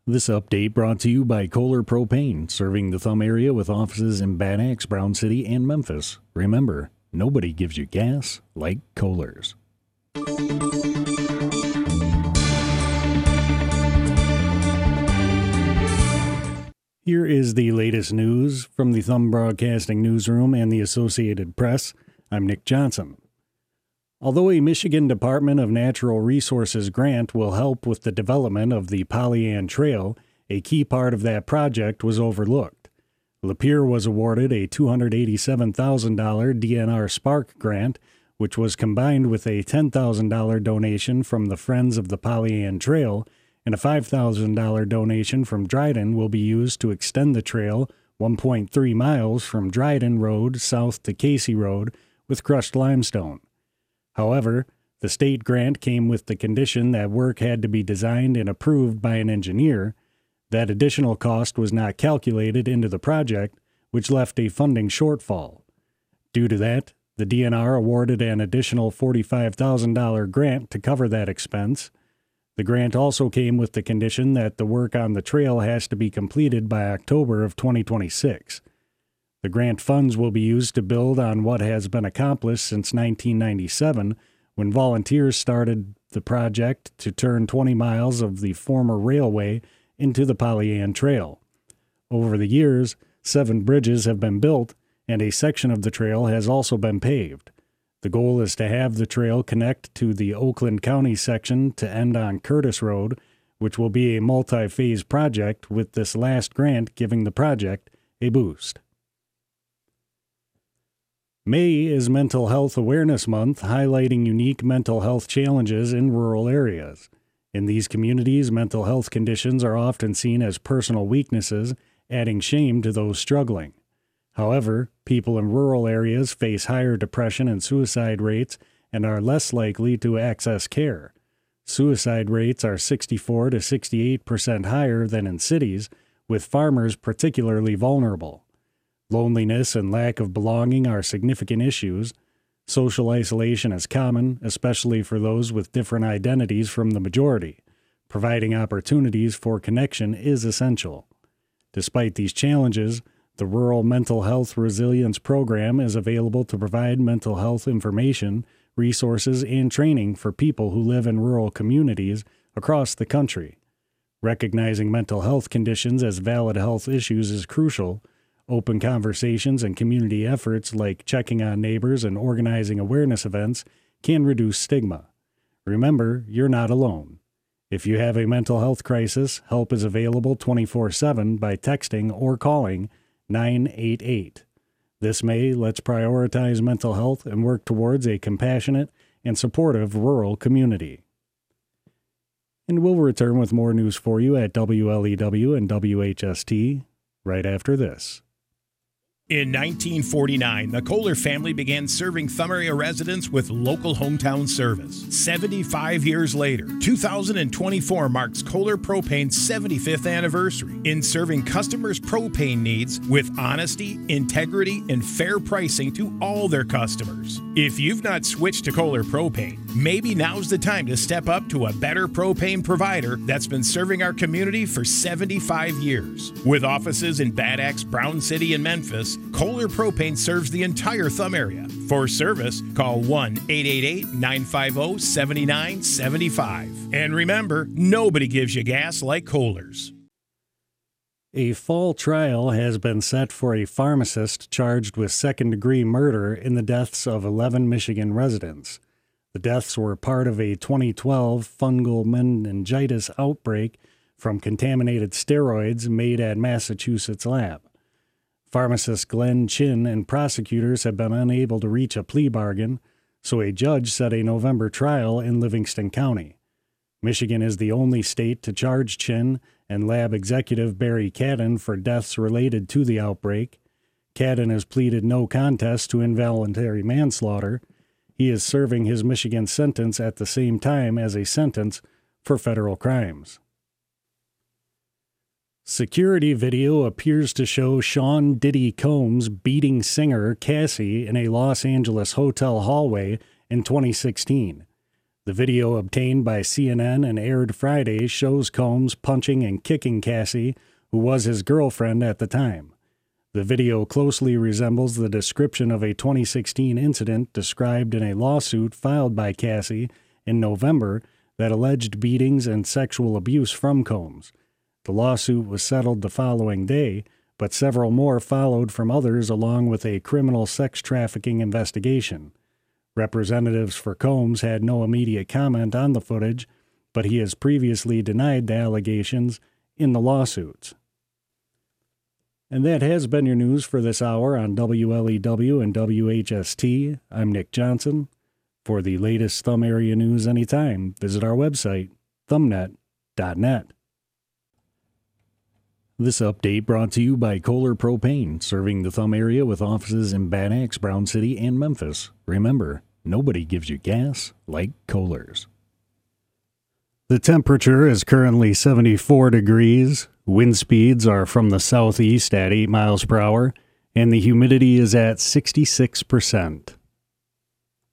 This update brought to you by Kohler Propane, serving the Thumb area with offices in Bad Axe, Brown City, and Memphis. Remember, nobody gives you gas like Kohler's. Here is the latest news from the Thumb Broadcasting Newsroom and the Associated Press. I'm Nick Johnson. Although a Michigan Department of Natural Resources grant will help with the development of the Pollyant Trail, a key part of that project was overlooked. Lapeer was awarded a $287,000 DNR Spark grant, which was combined with a $10,000 donation from the Friends of the Pollyant Trail, and a $5,000 donation from Dryden will be used to extend the trail 1.3 miles from Dryden Road south to Casey Road with crushed limestone. However, the state grant came with the condition that work had to be designed and approved by an engineer. That additional cost was not calculated into the project, which left a funding shortfall. Due to that, the DNR awarded an additional $45,000 grant to cover that expense. The grant also came with the condition that the work on the trail has to be completed by October of 2026. The grant funds will be used to build on what has been accomplished since 1997, when volunteers started the project to turn 20 miles of the former railway into the Pollyant Trail. Over the years, 7 bridges have been built, and a section of the trail has also been paved. The goal is to have the trail connect to the Oakland County section to end on Curtis Road, which will be a multi-phase project, with this last grant giving the project a boost. May is Mental Health Awareness Month, highlighting unique mental health challenges in rural areas. In these communities, mental health conditions are often seen as personal weaknesses, adding shame to those struggling. However, people in rural areas face higher depression and suicide rates and are less likely to access care. Suicide rates are 64 to 68% higher than in cities, with farmers particularly vulnerable. Loneliness and lack of belonging are significant issues. Social isolation is common, especially for those with different identities from the majority. Providing opportunities for connection is essential. Despite these challenges, the Rural Mental Health Resilience Program is available to provide mental health information, resources, and training for people who live in rural communities across the country. Recognizing mental health conditions as valid health issues is crucial. Open conversations and community efforts like checking on neighbors and organizing awareness events can reduce stigma. Remember, you're not alone. If you have a mental health crisis, help is available 24/7 by texting or calling 988. This May, let's prioritize mental health and work towards a compassionate and supportive rural community. And we'll return with more news for you at WLEW and WHST right after this. In 1949, the Kohler family began serving Thumb area residents with local hometown service. 75 years later, 2024 marks Kohler Propane's 75th anniversary in serving customers' propane needs with honesty, integrity, and fair pricing to all their customers. If you've not switched to Kohler Propane, maybe now's the time to step up to a better propane provider that's been serving our community for 75 years. With offices in Bad Axe, Brown City, and Memphis, Kohler Propane serves the entire Thumb area. For service, call 1-888-950-7975. And remember, nobody gives you gas like Kohler's. A fall trial has been set for a pharmacist charged with second-degree murder in the deaths of 11 Michigan residents. The deaths were part of a 2012 fungal meningitis outbreak from contaminated steroids made at Massachusetts lab. Pharmacist Glenn Chin and prosecutors have been unable to reach a plea bargain, so a judge set a November trial in Livingston County. Michigan is the only state to charge Chin and lab executive Barry Cadden for deaths related to the outbreak. Cadden has pleaded no contest to involuntary manslaughter. He is serving his Michigan sentence at the same time as a sentence for federal crimes. Security video appears to show Sean Diddy Combs beating singer Cassie in a Los Angeles hotel hallway in 2016. The video obtained by CNN and aired Friday shows Combs punching and kicking Cassie, who was his girlfriend at the time. The video closely resembles the description of a 2016 incident described in a lawsuit filed by Cassie in November that alleged beatings and sexual abuse from Combs. The lawsuit was settled the following day, but several more followed from others along with a criminal sex trafficking investigation. Representatives for Combs had no immediate comment on the footage, but he has previously denied the allegations in the lawsuits. And that has been your news for this hour on WLEW and WHST. I'm Nick Johnson. For the latest Thumb area news anytime, visit our website, thumbnet.net. This update brought to you by Kohler Propane, serving the Thumb area with offices in Bad Axe, Brown City, and Memphis. Remember, nobody gives you gas like Kohler's. The temperature is currently 74 degrees. Wind speeds are from the southeast at 8 miles per hour, and the humidity is at 66%.